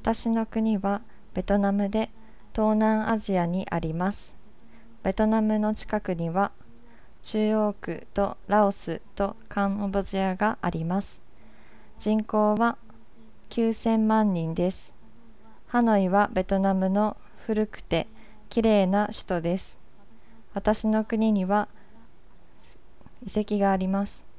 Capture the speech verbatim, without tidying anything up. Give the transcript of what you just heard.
私の国はベトナムで東南アジアにあります。ベトナムの近くには中央区とラオスとカンボジアがあります。人口はきゅうせんまんにんです。ハノイはベトナムの古くてきれいな首都です。私の国には遺跡があります。